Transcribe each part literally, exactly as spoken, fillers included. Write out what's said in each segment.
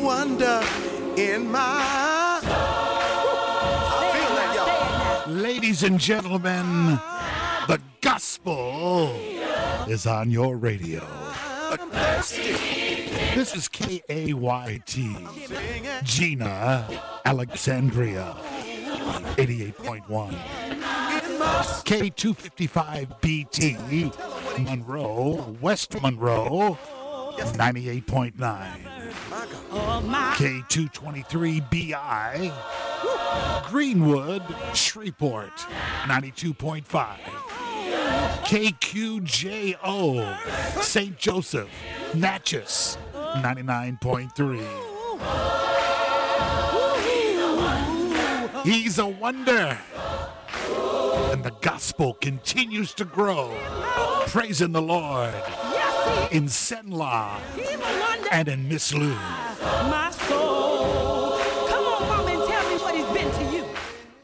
wonder in my soul. I feel that, y'all. Ladies and gentlemen, the gospel is on your radio. This is K A Y T, Gina, Alexandria, eighty-eight point one. K two fifty-five B T, Monroe, West Monroe, ninety-eight point nine. K two twenty-three B I, Greenwood, Shreveport, ninety-two point five. K Q J O, Saint Joseph, Natchez, ninety-nine point three. He's a wonder, and the gospel continues to grow. Praising the Lord in Senla and in Miss Lou. My soul. Come on, mama, and tell me what he's been to you.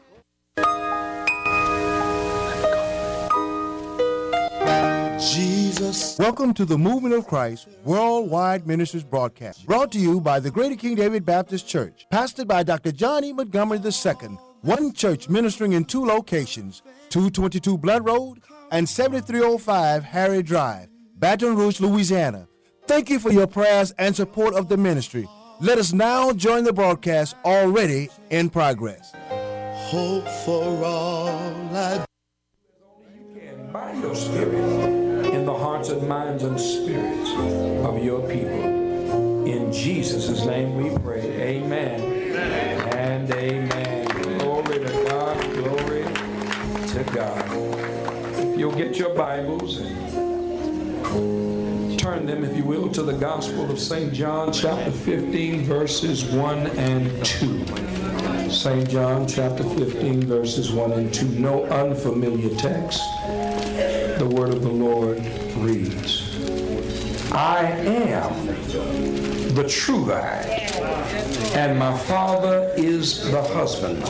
Jesus. Welcome to the Movement of Christ Worldwide Ministries broadcast, brought to you by the Greater King David Baptist Church, pastored by Doctor John E. Montgomery the Second, one church ministering in two locations, two twenty-two Blood Road and seventy-three oh five Harry Drive, Baton Rouge, Louisiana. Thank you for your prayers and support of the ministry. Let us now join the broadcast already in progress. Hope for all I You can by your spirit in the hearts and minds and spirits of your people. In Jesus' name we pray. Amen, amen. And amen. Glory to God. Glory to God. If you'll get your Bibles and turn them, if you will, to the Gospel of Saint John, chapter fifteen, verses one and two. Saint John, chapter fifteen, verses one and two. No unfamiliar text. The word of the Lord reads, I am the true vine, and my Father is the husbandman.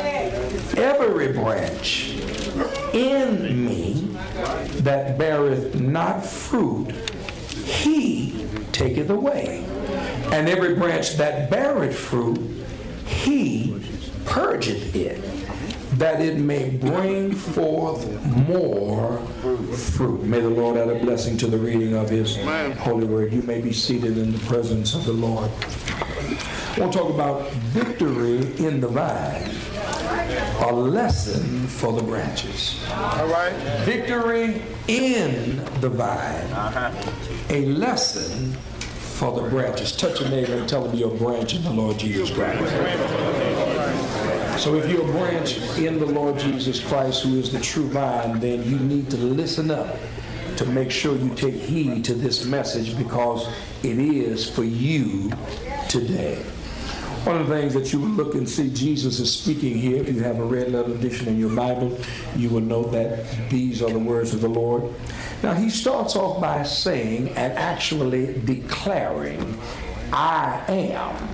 Every branch in me that beareth not fruit, he taketh away. And every branch that beareth fruit, he purgeth it, that it may bring forth more fruit. May the Lord add a blessing to the reading of his holy word. You may be seated in the presence of the Lord. I want to talk about victory in the vine, a lesson for the branches. All right. Victory in the vine, a lesson for the branches. Touch your neighbor and tell him you're a branch in the Lord Jesus Christ. So if you're a branch in the Lord Jesus Christ, who is the true vine, then you need to listen up to make sure you take heed to this message, because it is for you today. One of the things that you will look and see, Jesus is speaking here. If you have a red letter edition in your Bible, you will know that these are the words of the Lord. Now, he starts off by saying and actually declaring, I am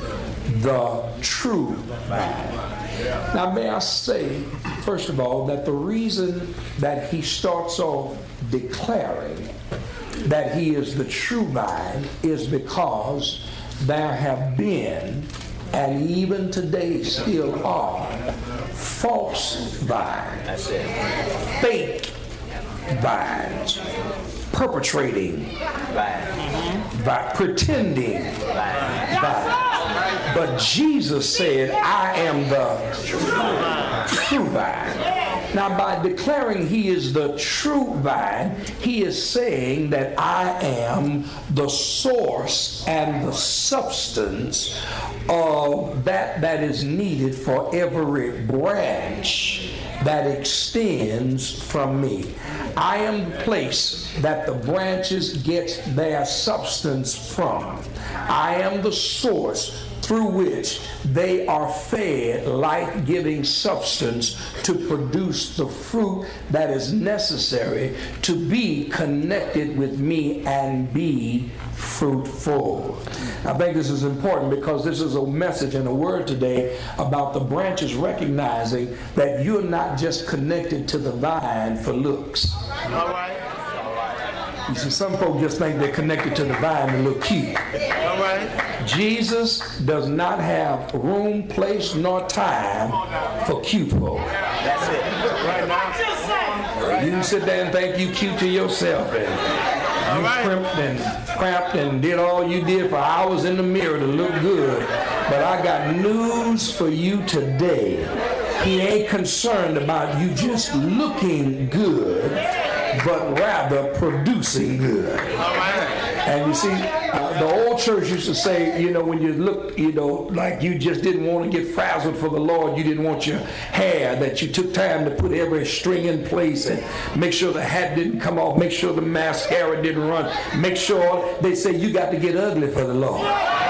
the true vine. Now, may I say, first of all, that the reason that he starts off declaring that he is the true vine is because there have been, and even today still are, false vines, fake vines, perpetrating vines, by pretending vines. But Jesus said, I am the true vine. Now, by declaring he is the true vine, he is saying that I am the source and the substance of that that is needed for every branch that extends from me. I am the place that the branches get their substance from. I am the source through which they are fed life-giving substance to produce the fruit that is necessary to be connected with me and be fruitful. I think this is important because this is a message and a word today about the branches recognizing that you're not just connected to the vine for looks. All right. You see, some folks just think they're connected to the vine and look cute. All right. Jesus does not have room, place, nor time for cute folk. That's it. Right now. You can sit there and think you cute to yourself, and you right. crimped and cramped and did all you did for hours in the mirror to look good. But I got news for you today. He ain't concerned about you just looking good, but rather producing good. All right. And you see, uh, the old church used to say, you know, when you look, you know, like you just didn't want to get frazzled for the Lord, you didn't want your hair, that you took time to put every string in place and make sure the hat didn't come off, make sure the mascara didn't run, make sure, they say you got to get ugly for the Lord.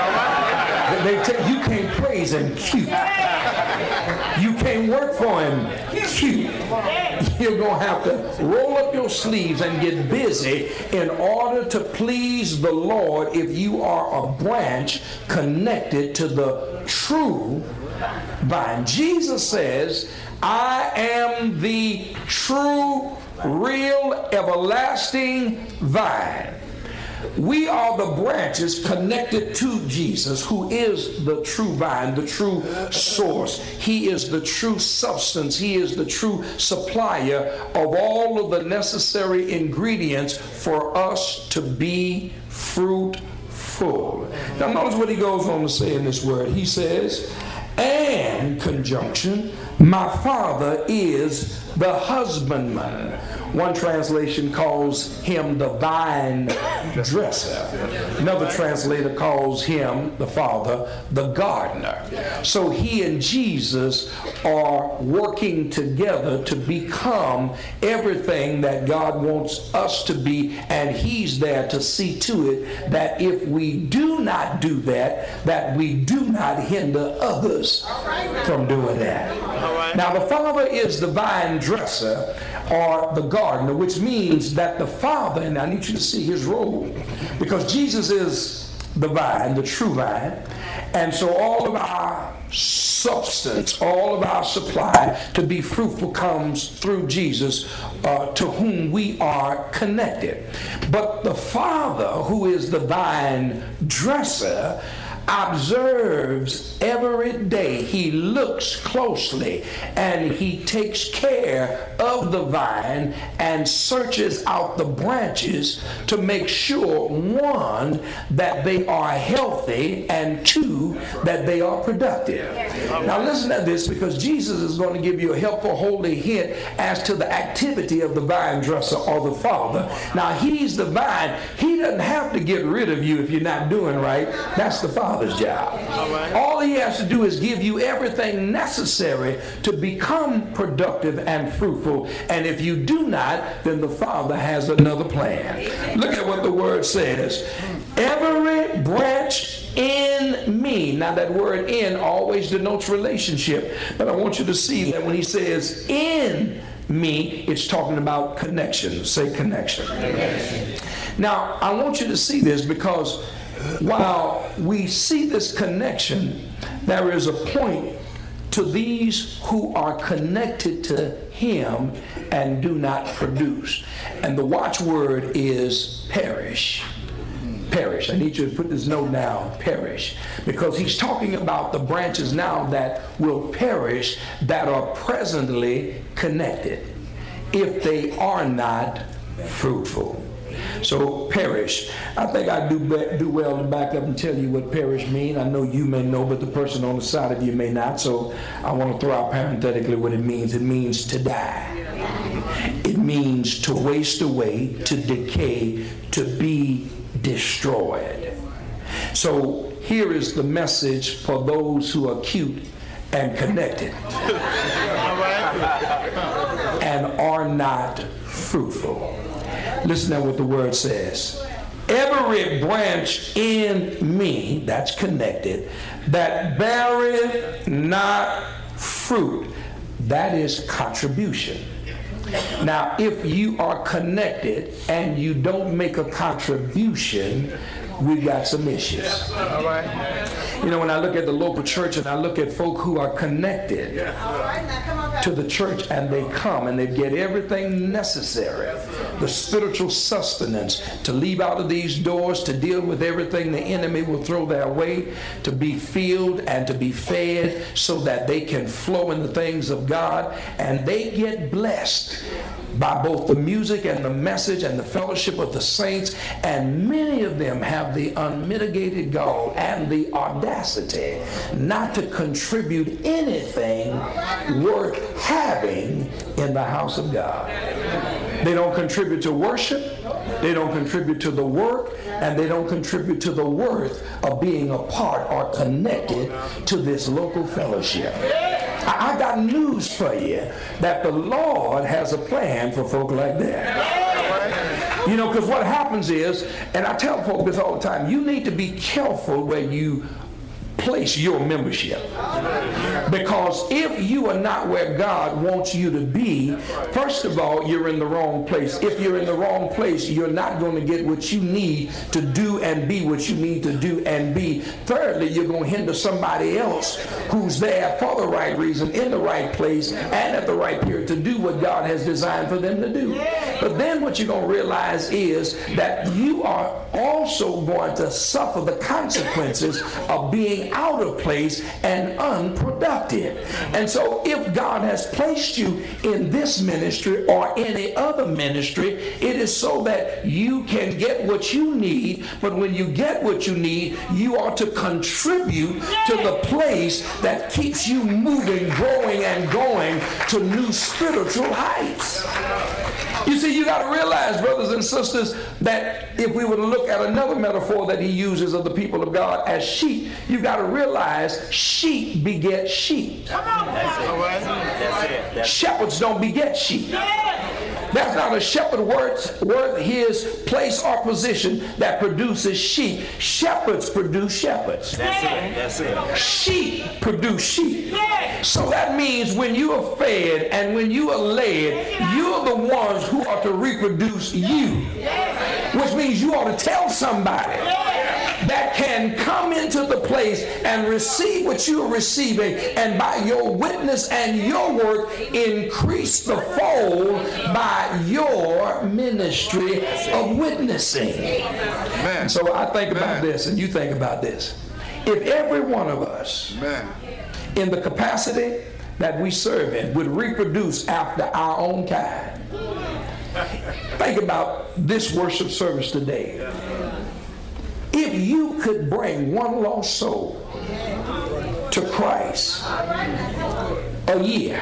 They tell you, you can't praise him cute. You can't work for him cute. You're going to have to roll up your sleeves and get busy in order to please the Lord if you are a branch connected to the true vine. Jesus says, I am the true, real, everlasting vine. We are the branches connected to Jesus, who is the true vine, the true source. He is the true substance. He is the true supplier of all of the necessary ingredients for us to be fruitful. Now notice what he goes on to say in this word. He says, and conjunction, my Father is the husbandman. One translation calls him the vine dresser. Another translator calls him, the Father, the gardener. So he and Jesus are working together to become everything that God wants us to be, and he's there to see to it that if we do not do that, that we do not hinder others from doing that. Now the Father is the vine dresser, or the gardener, which means that the Father, and I need you to see his role, because Jesus is the vine, the true vine, and so all of our substance, all of our supply to be fruitful comes through Jesus, uh, to whom we are connected. But the Father, who is the vine dresser, observes every day. He looks closely and he takes care of the vine and searches out the branches to make sure, one, that they are healthy, and two, that they are productive. Now listen to this, because Jesus is going to give you a helpful holy hint as to the activity of the vine dresser, or the Father. Now he's the vine. He doesn't have to get rid of you if you're not doing right. That's the Father. Job. All right. All he has to do is give you everything necessary to become productive and fruitful. And if you do not, then the Father has another plan. Look at what the word says. Every branch in me. Now that word in always denotes relationship. But I want you to see that when he says in me, it's talking about connection. Say connection. Connection. Now I want you to see this, because while we see this connection, there is a point to these who are connected to him and do not produce. And the watchword is perish. Perish. I need you to put this note down, perish. Because he's talking about the branches now that will perish, that are presently connected, if they are not fruitful. So perish. I think I do be, do well to back up and tell you what perish means. I know you may know, but the person on the side of you may not. So I want to throw out parenthetically what it means. It means to die. It means to waste away, to decay, to be destroyed. So here is the message for those who are cute and connected and are not fruitful. Listen to what the word says. Every branch in me, that's connected, that beareth not fruit, that is contribution. Now, if you are connected and you don't make a contribution, we got some issues. All right. You know, when I look at the local church and I look at folk who are connected to the church and they come and they get everything necessary, the spiritual sustenance to leave out of these doors, to deal with everything the enemy will throw their way, to be filled and to be fed so that they can flow in the things of God, and they get blessed by both the music and the message and the fellowship of the saints, and many of them have the unmitigated gall and the audacity not to contribute anything worth having in the house of God. They don't contribute to worship, they don't contribute to the work, and they don't contribute to the worth of being a part or connected to this local fellowship. I got news for you, that the Lord has a plan for folk like that. You know, because what happens is, and I tell folk this all the time, you need to be careful where you place your membership. Because if you are not where God wants you to be, first of all, you're in the wrong place. If you're in the wrong place, you're not going to get what you need to do and be what you need to do and be. Thirdly, you're going to hinder somebody else who's there for the right reason, in the right place, and at the right period to do what God has designed for them to do. But then what you're going to realize is that you are also going to suffer the consequences of being out of place and unproductive. And so if God has placed you in this ministry or any other ministry, it is so that you can get what you need. But when you get what you need, you are to contribute to the place that keeps you moving, growing, and going to new spiritual heights. You see, you got to realize, brothers and sisters, that if we were to look at another metaphor that he uses of the people of God as sheep, you got to realize sheep beget sheep. That's it. Shepherds don't beget sheep. That's not a shepherd worth, worth his place or position that produces sheep. Shepherds produce shepherds. That's it. That's it. Sheep produce sheep. So that means when you are fed and when you are led, you're the ones who are to reproduce you. Which means you ought to tell somebody that can come into the place and receive what you are receiving, and by your witness and your work increase the fold by your ministry of witnessing. Man. So I think about Man. this and you think about this. If every one of us Man. in the capacity that we serve in would reproduce after our own kind, think about this worship service today. If you could bring one lost soul to Christ a year,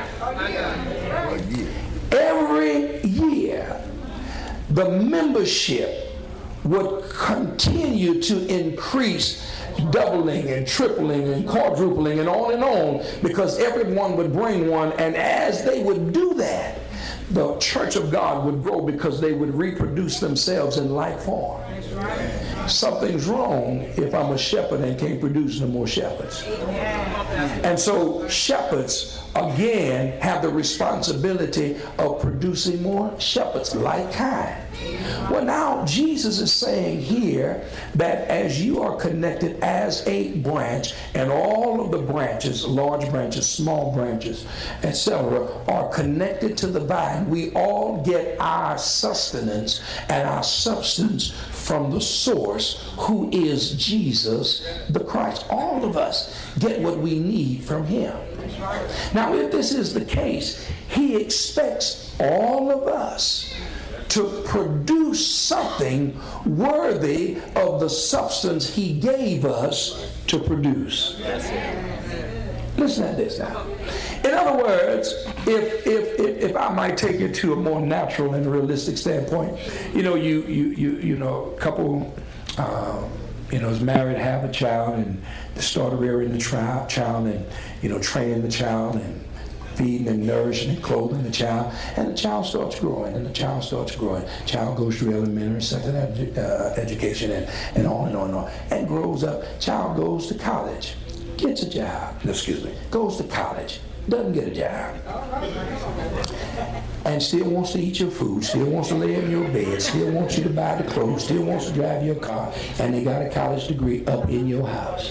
every year the membership would continue to increase, doubling and tripling and quadrupling and on and on, because everyone would bring one, and as they would do that, the church of God would grow because they would reproduce themselves in like form. Something's wrong if I'm a shepherd and can't produce no more shepherds. And so shepherds, again, have the responsibility of producing more shepherds, like kind. Well, now Jesus is saying here that as you are connected as a branch, and all of the branches, large branches, small branches, et cetera, are connected to the vine, we all get our sustenance and our substance from the source, who is Jesus the Christ. All of us get what we need from him. Now, if this is the case, he expects all of us to produce something worthy of the substance he gave us to produce. Listen to this now. In other words, if, if if if I might take it to a more natural and realistic standpoint, you know, you you you you know, a couple, uh, you know, is married, have a child, and they start rearing the tri- child, and you know, training the child, and feeding and nourishing and clothing the child, and the child starts growing, and the child starts growing. Child goes through elementary, secondary uh, education, and, and on and on and on, and grows up. Child goes to college, gets a job, excuse me, goes to college, doesn't get a job, and still wants to eat your food, still wants to lay in your bed, still wants you to buy the clothes, still wants to drive your car, and they got a college degree up in your house.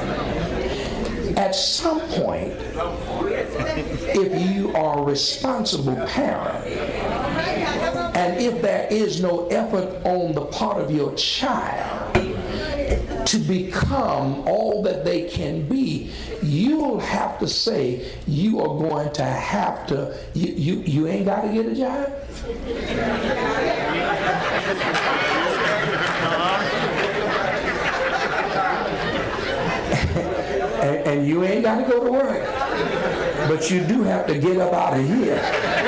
At some point, if you are a responsible parent, and if there is no effort on the part of your child to become all that they can be, you'll have to say you are going to have to, you, you, you ain't got to get a job. and, and you ain't got to go to work. But you do have to get up out of here.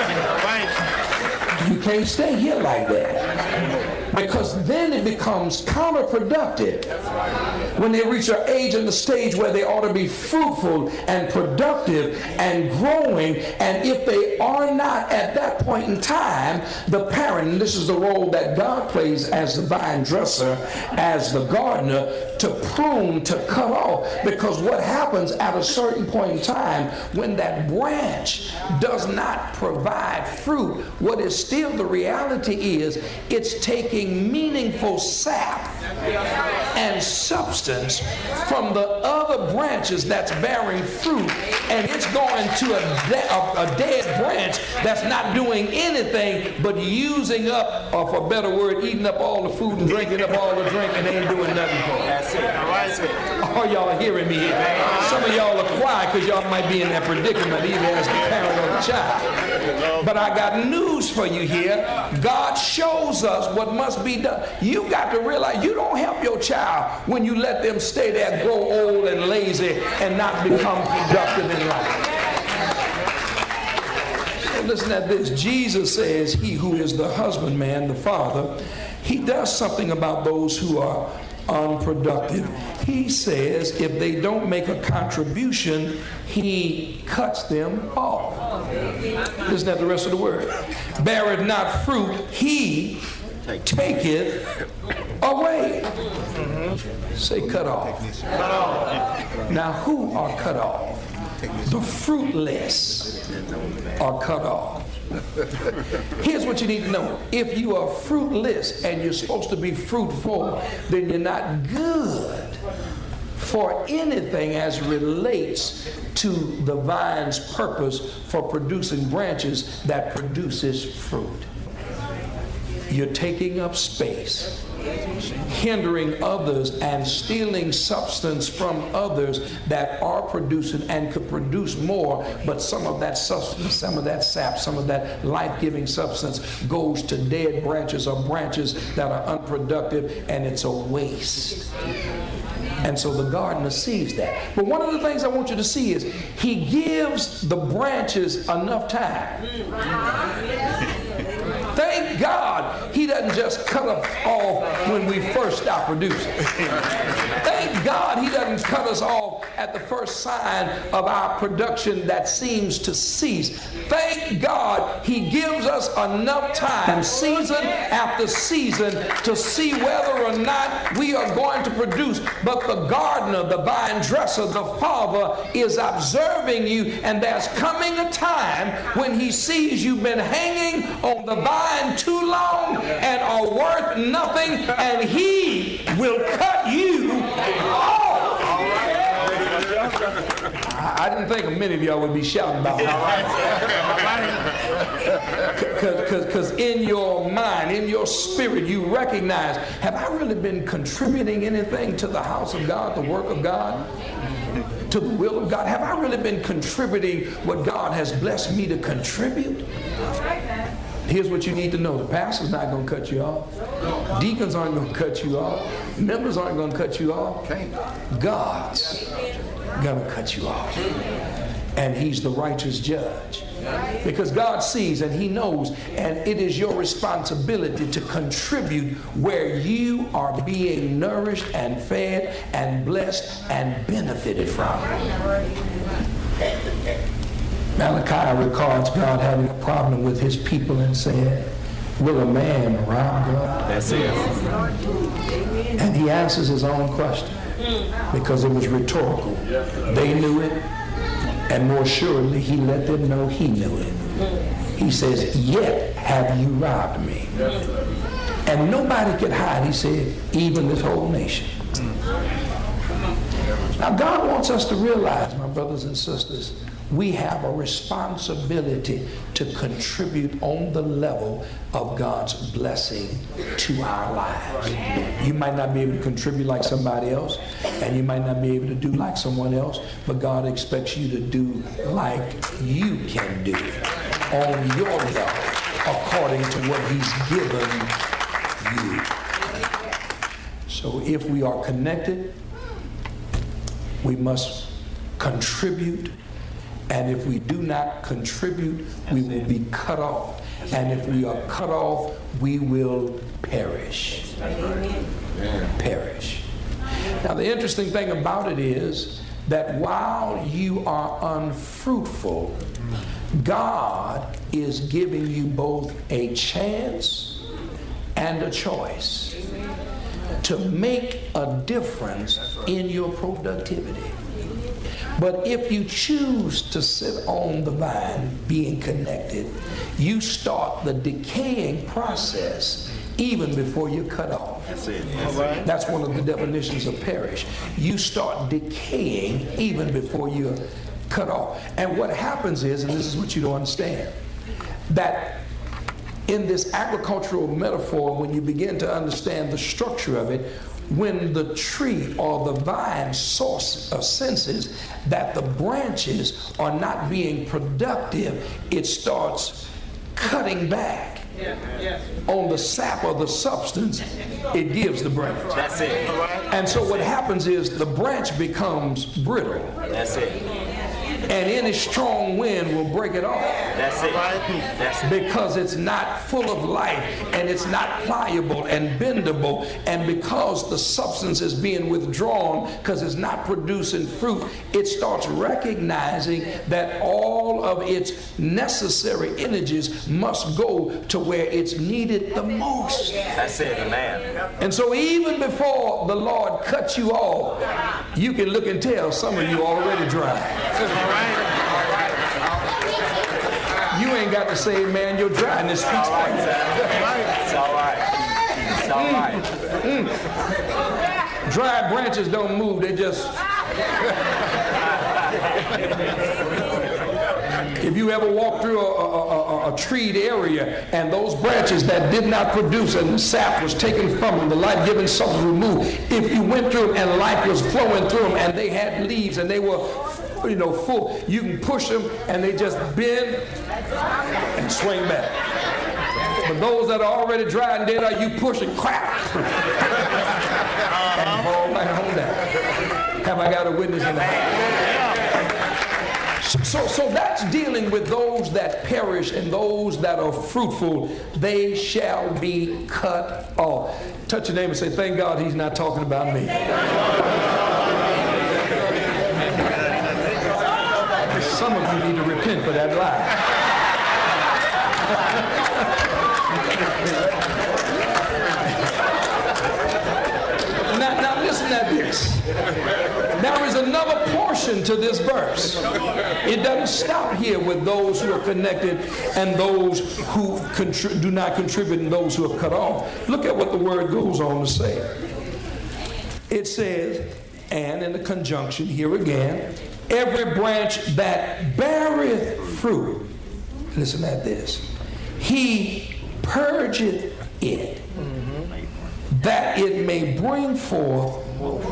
You can't stay here like that. Because then it becomes counterproductive when they reach an age and the stage where they ought to be fruitful and productive and growing. And if they are not at that point in time, the parent, and this is the role that God plays as the vine dresser, as the gardener, to prune, to cut off. Because what happens at a certain point in time when that branch does not provide fruit, what is still the reality is it's taking meaningful sap and substance from the other branches that's bearing fruit, and it's going to a, de- a, a dead branch that's not doing anything but using up, or for a better word, eating up all the food and drinking up all the drink and ain't doing nothing for it. That's it. That's it. Oh, y'all are hearing me here. Some of y'all are quiet because y'all might be in that predicament either as the parent or the child. But I got news for you here. God shows us what must be done. You got to realize you don't help your child when you let them stay there, grow old and lazy, and not become productive in life. So listen at this. Jesus says he who is the husbandman, the father, he does something about those who are unproductive. He says if they don't make a contribution, he cuts them off. Isn't that the rest of the word? Beareth not fruit, he taketh away. Say cut off. Now who are cut off? The fruitless are cut off. Here's what you need to know. If you are fruitless and you're supposed to be fruitful, then you're not good for anything as relates to the vine's purpose for producing branches that produces fruit. You're taking up space, hindering others and stealing substance from others that are producing and could produce more, but some of that substance, some of that sap, some of that life-giving substance goes to dead branches or branches that are unproductive, and it's a waste. And so the gardener sees that. But one of the things I want you to see is he gives the branches enough time. Thank God he doesn't just cut us off when we first stop producing. Thank God he doesn't cut us off at the first sign of our production that seems to cease. Thank God he gives us enough time, season after season, to see whether or not we are going to produce. But the gardener, the vine dresser, the father is observing you, and there's coming a time when he sees you've been hanging on the vine too long and are worth nothing, and he will cut you off. I didn't think many of y'all would be shouting about that. Because in your mind, in your spirit, you recognize, have I really been contributing anything to the house of God, the work of God, to the will of God? Have I really been contributing what God has blessed me to contribute? Here's what you need to know. The pastor's not going to cut you off. Deacons aren't going to cut you off. Members aren't going to cut you off. God's going to cut you off. And he's the righteous judge. Because God sees and he knows, and it is your responsibility to contribute where you are being nourished and fed and blessed and benefited from. Malachi records God having a problem with his people and said, will a man rob God? That's it. And he answers his own question because it was rhetorical. They knew it. And more surely, he let them know he knew it. He says, yet have you robbed me. And nobody could hide, he said, even this whole nation. Now, God wants us to realize, my brothers and sisters, we have a responsibility to contribute on the level of God's blessing to our lives. You might not be able to contribute like somebody else, and you might not be able to do like someone else, but God expects you to do like you can do on your level, according to what he's given you. So if we are connected, we must contribute. And if we do not contribute, we will be cut off. And if we are cut off, we will perish. Perish. Now, the interesting thing about it is that while you are unfruitful, God is giving you both a chance and a choice to make a difference in your productivity. But if you choose to sit on the vine, being connected, you start the decaying process even before you're cut off. That's it. That's, That's one of the definitions of perish. You start decaying even before you're cut off. And what happens is, and this is what you don't understand, that in this agricultural metaphor, when you begin to understand the structure of it, when the tree or the vine source uh, senses that the branches are not being productive, it starts cutting back yeah, yes. on the sap or the substance it gives the branch. That's it. And so what happens is the branch becomes brittle. That's it. And any strong wind will break it off. That's it. That's it. Because it's not full of life, and it's not pliable and bendable, and because the substance is being withdrawn because it's not producing fruit, it starts recognizing that all of its necessary energies must go to where it's needed the most. That's it, man. And so even before the Lord cuts you off, you can look and tell some of you already dry. You ain't got to say, man, your dryness speaks for you. It's all right. It's all right. Mm. Mm. Dry branches don't move, they just... If you ever walk through a, a, a, a treed area and those branches that did not produce and the sap was taken from them, the life-giving substance removed, if you went through them and life was flowing through them and they had leaves and they were, you know, full, you can push them and they just bend and swing back. But those that are already dry and dead, are you push and crack and fall right on down. Have I got a witness in the house? So, so that's dealing with those that perish and those that are fruitful. They shall be cut off. Touch your neighbor and say, thank God he's not talking about me. Some of you need to repent for that lie. now, now listen at this. There is another portion to this verse. It doesn't stop here with those who are connected and those who contri- do not contribute and those who are cut off. Look at what the word goes on to say. It says, and in the conjunction here again, every branch that beareth fruit, listen at this, he purgeth it, that it may bring forth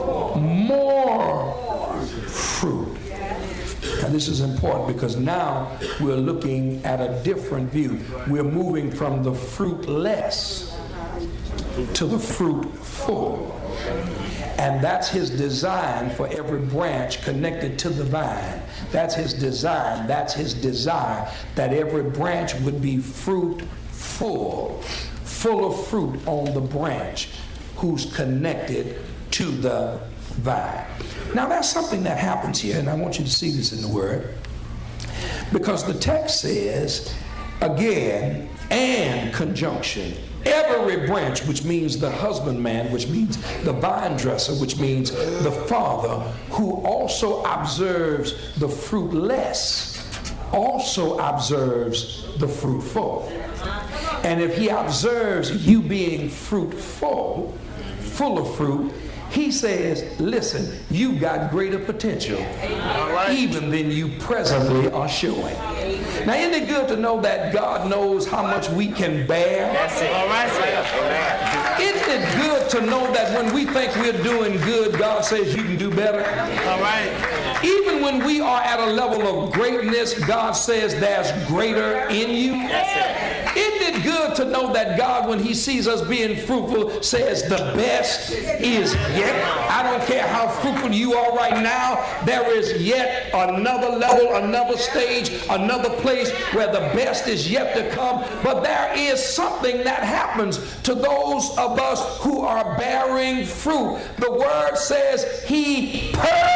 more fruit. Now this is important because now we're looking at a different view. We're moving from the fruitless to the fruitful. And that's his design for every branch connected to the vine. That's his design. That's his desire, that every branch would be fruitful, full of fruit on the branch who's connected to the vine. Now that's something that happens here, and I want you to see this in the word, because the text says, again, and conjunction, Every branch, which means the husbandman, which means the vine dresser, which means the father, who also observes the fruitless, also observes the fruitful. And if he observes you being fruitful, full of fruit, he says, listen, you got greater potential even than you presently are showing. Now, isn't it good to know that God knows how much we can bear? That's it. All right. Isn't it good to know that when we think we're doing good, God says you can do better? All right. Even when we are at a level of greatness, God says there's greater in you. That's it. Isn't it good to know that God, when he sees us being fruitful, says the best is yet? I don't care how fruitful you are right now, there is yet another level, another stage, another place where the best is yet to come. But there is something that happens to those of us who are bearing fruit. The word says he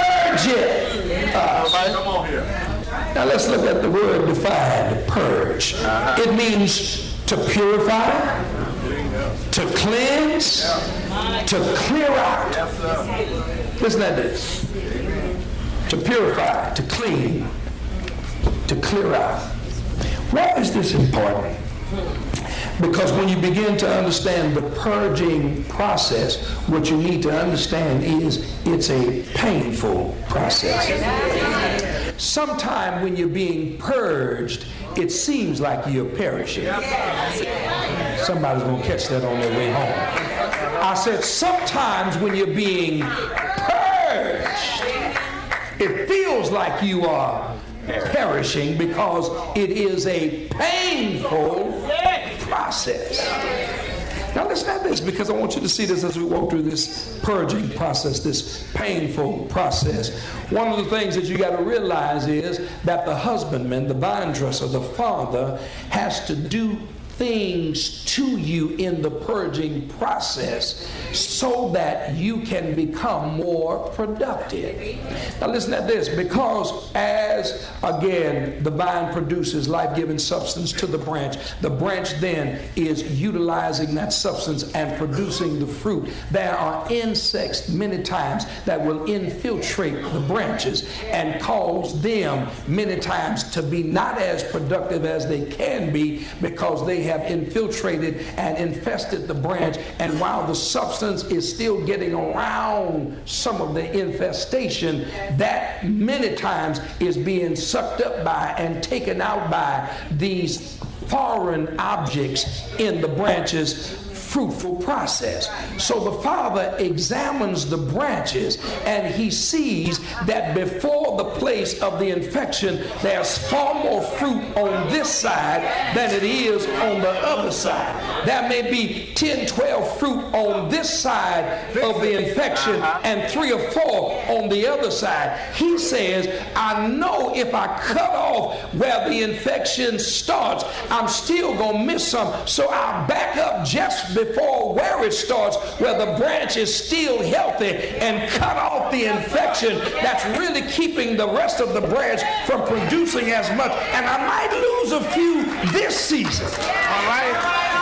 purges us. Come on here. Now let's look at the word defined, purge. Uh-huh. It means to purify, to cleanse, to clear out. Listen at this. To purify, to clean, to clear out. Why is this important? Because when you begin to understand the purging process, what you need to understand is it's a painful process. Sometime when you're being purged, it seems like you're perishing. Somebody's going to catch that on their way home. I said sometimes when you're being purged, it feels like you are perishing because it is a painful process. Now listen at this, because I want you to see this as we walk through this purging process, this painful process. One of the things that you got to realize is that the husbandman, the vine dresser, the father, has to do things to you in the purging process so that you can become more productive. Now listen at this, because as again the vine produces life-giving substance to the branch, the branch then is utilizing that substance and producing the fruit. There are insects many times that will infiltrate the branches and cause them many times to be not as productive as they can be, because they have infiltrated and infested the branch, and while the substance is still getting around some of the infestation, that many times is being sucked up by and taken out by these foreign objects in the branches fruitful process. So the father examines the branches and he sees that before the place of the infection, there's far more fruit on this side than it is on the other side. There may be ten, twelve fruit on this side of the infection and three or four on the other side. He says, I know if I cut off where the infection starts, I'm still going to miss some. So I'll back up just before where it starts, where the branch is still healthy, and cut off the infection that's really keeping the rest of the branch from producing as much. And I might lose a few this season. All right?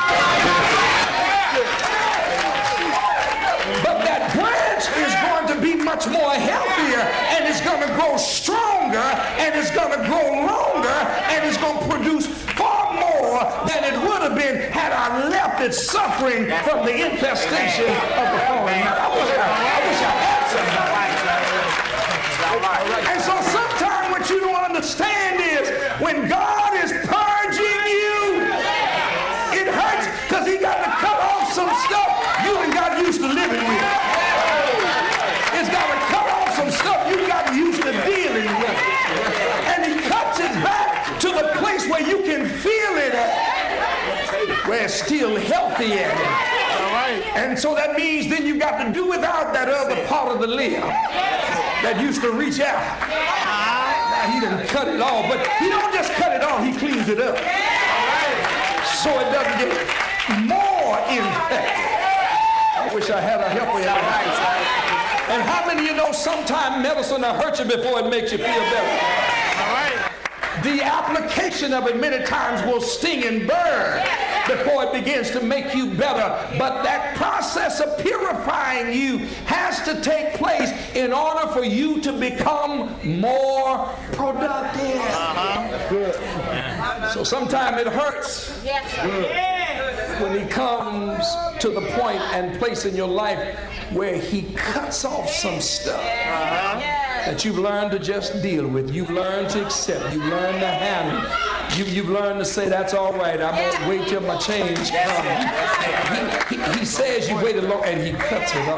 But that branch is going to be much more healthier, and it's going to grow stronger, and it's going to grow longer, and it's going to produce far more than it would have been had I left it suffering from the infestation of the foreign. I wish I, I wish I had something. And so sometimes what you don't understand is when God is purging you, it hurts because he got to cut off some stuff you and got used to living with. It's got to cut off some stuff you got used to dealing with. And he cuts it back to the place where you can feel it at, where it's still healthy at it. And so that means then you got to do without that other part of the limb that used to reach out. Now he didn't cut it off, but he don't just cut it off, he cleans it up so it doesn't get more infected. I wish I had a helper in the house. And how many of you know sometimes medicine will hurt you before it makes you feel better? All right. The application of it many times will sting and burn. before it begins to make you better. But that process of purifying you has to take place in order for you to become more productive. Uh-huh. Good. So sometimes it hurts. Yes. Good. When he comes to the point and place in your life where he cuts off some stuff. Uh-huh. That you've learned to just deal with. You've learned to accept. You've learned to handle. You, you've learned to say, that's all right. I'm going to wait till my change comes. He, he, he says you waited long, and he cuts it off.